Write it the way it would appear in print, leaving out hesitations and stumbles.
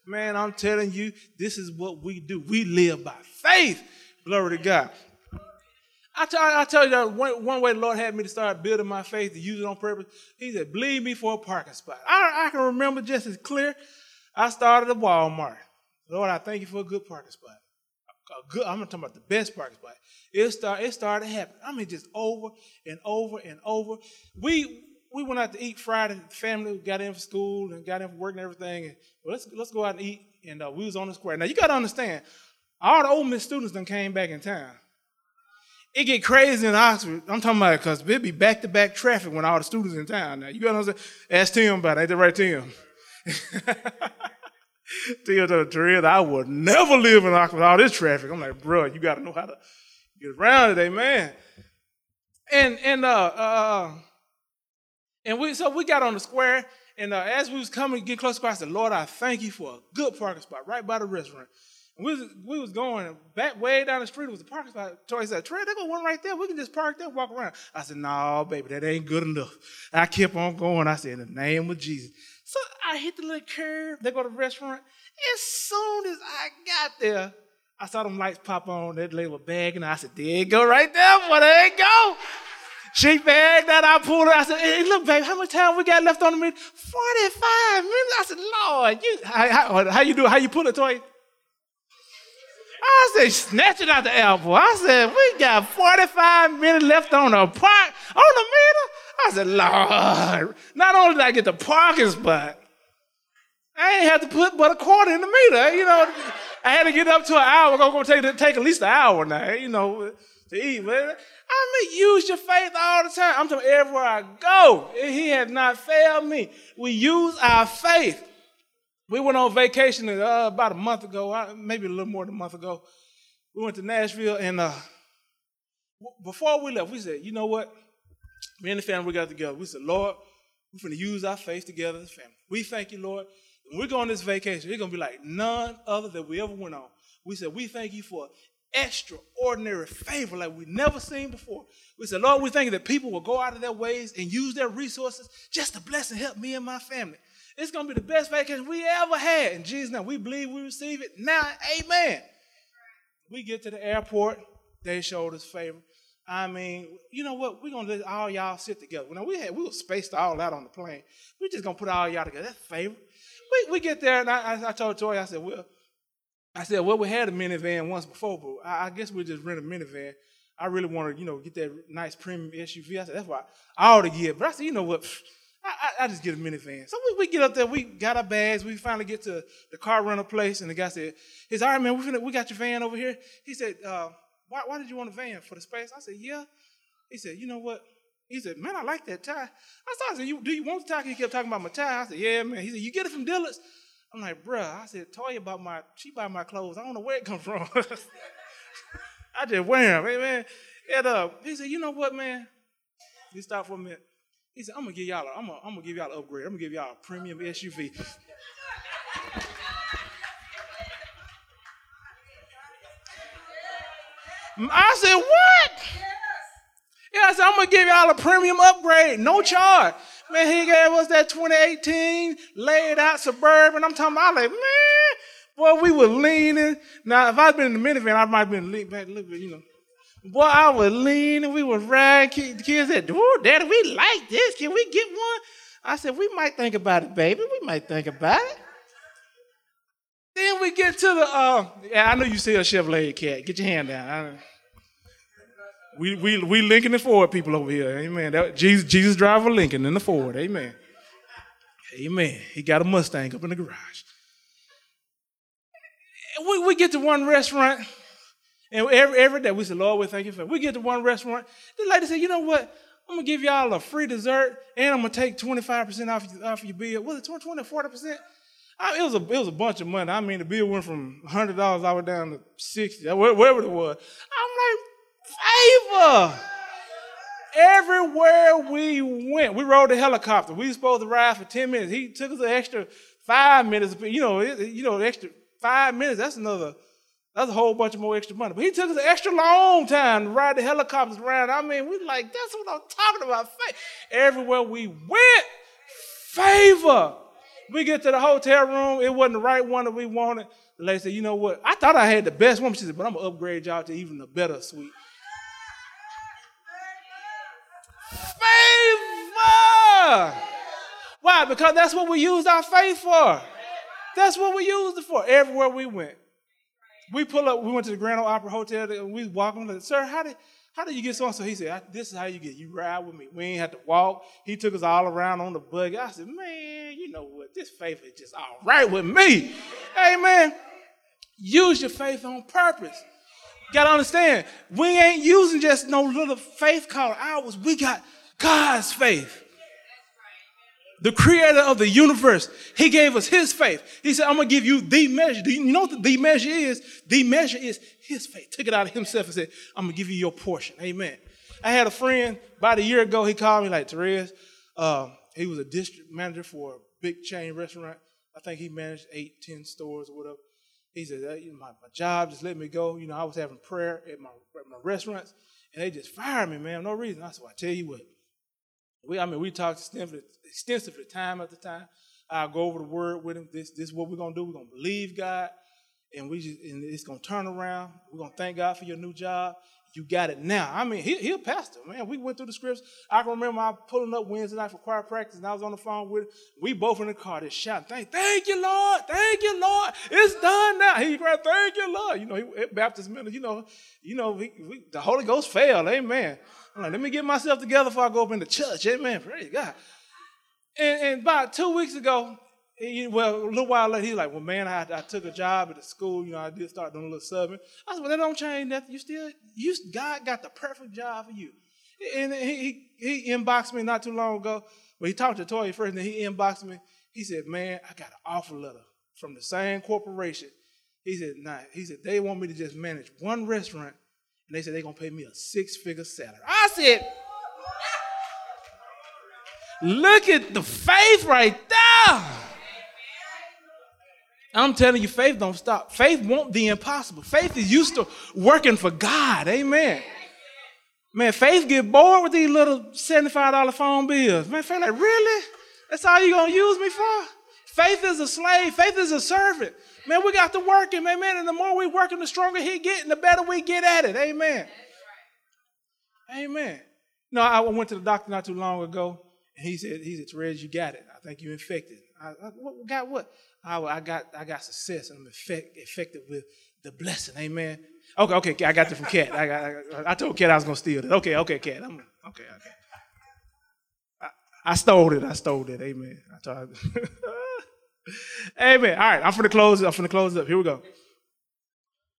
Man, I'm telling you, this is what we do. We live by faith. Glory to God. I tell you that one way the Lord had me to start building my faith, to use it on purpose, he said, believe me for a parking spot. I can remember just as clear. I started at Walmart. Lord, I thank you for a good parking spot. I'm talking about the best parking spot. It started happening. I mean, just over and over and over. We went out to eat Friday. The family got in for school and got in for work and everything. And let's go out and eat. And we was on the square. Now, you got to understand, all the Ole Miss students done came back in town. It get crazy in Oxford. I'm talking about because it'd be back-to-back traffic when all the students in town. Now, you got to understand. Ask Tim about it. Ain't that right, Tim? Tim told Teresa, I would never live in Oxford with all this traffic. I'm like, bro, you got to know how to get around today, man. And we got on the square, and as we was getting close to the square, I said, Lord, I thank you for a good parking spot right by the restaurant. And we was going back way down the street. It was a parking spot. Tori said, Trey, there go one right there. We can just park there and walk around. I said, no, baby, that ain't good enough. I kept on going. I said, in the name of Jesus. So I hit the little curve. They go to the restaurant. As soon as I got there, I saw them lights pop on. That lady was bagging. I said, there you go right there. Boy, there you go. She bagged that. I pulled her. I said, hey, look, baby, how much time we got left on the minute? 45 minutes. I said, Lord, how you do it? How you pull it, Toy? I said, snatch it out the airport. I said, we got 45 minutes left on the park, on the meter. I said, Lord, not only did I get the parking spot, I ain't have to put but a quarter in the meter. You know, I had to get up to an hour. I'm going to take at least an hour now, you know, to eat. But I mean, use your faith all the time. I'm talking everywhere I go. He has not failed me. We use our faith. We went on vacation about a month ago, maybe a little more than a month ago. We went to Nashville, and before we left, we said, you know what? Me and the family, we got together. We said, Lord, we're going to use our faith together as a family. We thank you, Lord. When we go on this vacation, it's going to be like none other than we ever went on. We said, we thank you for extraordinary favor like we never seen before. We said, Lord, we thank you that people will go out of their ways and use their resources just to bless and help me and my family. It's going to be the best vacation we ever had. In Jesus' name, we believe we receive it. Now, amen. We get to the airport. They showed us favor. I mean, you know what? We're going to let all y'all sit together. Now, we were spaced all out on the plane. We're just going to put all y'all together. That's favor. We get there, and I told Tori, I said, well, we had a minivan once before, but I guess we'll just rent a minivan. I really want to, get that nice premium SUV. I said, that's why I ought to get. But I said, you know what? I just get a minivan. So we get up there. We got our bags. We finally get to the car rental place, and the guy said, he said, all right, man, we got your van over here. He said, why did you want a van? For the space? I said, yeah. He said, you know what? He said, man, I like that tie. I said, do you want the tie? He kept talking about my tie. I said, yeah, man. He said, you get it from Dillard's? I'm like, bruh, I said, Toya she buy my clothes. I don't know where it comes from. I just wear them, hey, man. And he said, you know what, man? He stopped for a minute. He said, I'm gonna give y'all an upgrade. I'm gonna give y'all a premium SUV. I said, what? Yeah, I said, I'm gonna give y'all a premium upgrade, no charge. Man, he gave us that 2018 laid out Suburban. I'm talking about, like, man, boy, we were leaning. Now, if I'd been in the minivan, I might have been leaning back a little bit, Boy, I was leaning. We was riding. The kids said, "Oh, Daddy, we like this. Can we get one?" I said, "We might think about it, baby. We might think about it." Then we get to the. I know you see a Chevrolet cat. Get your hand down. We Lincoln and Ford people over here. Amen. Jesus drive a Lincoln in the Ford. Amen. Amen. He got a Mustang up in the garage. We get to one restaurant. And every day we said, Lord, we thank you for it. We get to one restaurant. The lady said, you know what? I'm going to give y'all a free dessert, and I'm going to take 25% off your bill. Was it 20 or 40%? It was a bunch of money. I mean, the bill went from $100 all the way down to $60, wherever it was. I'm like, favor. Everywhere we went, we rode the helicopter. We were supposed to ride for 10 minutes. He took us an extra 5 minutes. Extra 5 minutes, that's a whole bunch of more extra money. But he took us an extra long time to ride the helicopters around. I mean, we like, that's what I'm talking about. Everywhere we went, favor. We get to the hotel room. It wasn't the right one that we wanted. The lady said, you know what? I thought I had the best one. She said, but I'm going to upgrade y'all to even a better suite. Favor! Why? Because that's what we used our faith for. That's what we used it for everywhere we went. We pull up. We went to the Grand Ole Opry Hotel. And we walk on. Sir, how did you get so-and-so? He said, this is how you get. You ride with me. We ain't had to walk. He took us all around on the buggy. I said, man, you know what? This faith is just all right with me. Amen. Use your faith on purpose. Got to understand, we ain't using just no little faith called ours. We got God's faith. The creator of the universe, he gave us his faith. He said, I'm going to give you the measure. Do you know what the measure is? The measure is his faith. Took it out of himself and said, I'm going to give you your portion. Amen. I had a friend about a year ago. He called me like, Therese, he was a district manager for a big chain restaurant. I think he managed 8, 10 stores or whatever. He said, my job just let me go. You know, I was having prayer at my restaurants, and they just fired me, man, no reason. I said, well, I tell you what. We talked extensively time after time. I'll go over the word with him. This is what we're going to do. We're going to believe God, and it's going to turn around. We're going to thank God for your new job. You got it now. I mean, he a pastor, man. We went through the scripts. I can remember I pulling up Wednesday night for choir practice, and I was on the phone with him. We both in the car just shouting, thank you, Lord. Thank you, Lord. It's done now. He cried, thank you, Lord. You know, Baptist minister, the Holy Ghost failed. Amen. I'm like, let me get myself together before I go up in the church. Amen. Praise God. And about 2 weeks ago, a little while later, he's like, well, man, I took a job at the school. You know, I did start doing a little subbing. I said, well, that don't change nothing. God got the perfect job for you. And he inboxed me not too long ago. Well, he talked to Toya first, and then he inboxed me. He said, man, I got an offer letter from the same corporation. He said, they want me to just manage one restaurant, and they said they're going to pay me a 6-figure salary. I said, look at the faith right there. I'm telling you, faith don't stop. Faith won't the impossible. Faith is used to working for God. Amen. Man, faith get bored with these little $75 phone bills. Man, faith like, really? That's all you going to use me for? Faith is a slave. Faith is a servant. Man, we got to work him. Amen. And the more we work him, the stronger he get and the better we get at it. Amen. Amen. No, I went to the doctor not too long ago, and he said, Therese, you got it. I think you're infected. Got what? I got success, and I'm affected with the blessing. Amen. Okay. I got it from Kat. I told Kat I was gonna steal it. Okay, Kat. Okay. I stole it. Amen. Amen. All right. I'm finna close it up. Here we go.